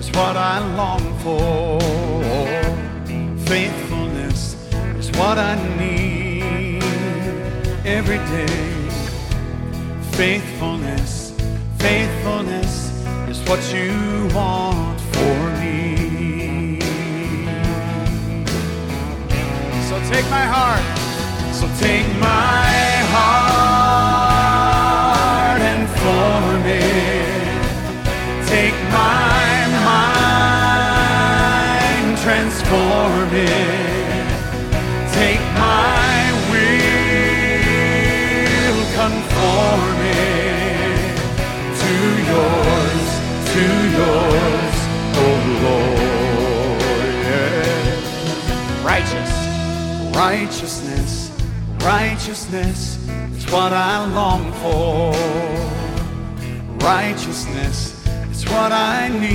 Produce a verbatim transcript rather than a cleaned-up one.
what I long for. Faithfulness is what I need every day. Faithfulness, faithfulness is what you want for me. So take my heart, so take my heart and form it. Take my mind, transform it. Take my will, conform it to yours, to yours, oh Lord. Yeah. Righteous, righteousness, righteousness is what I long for. Righteousness is what I need.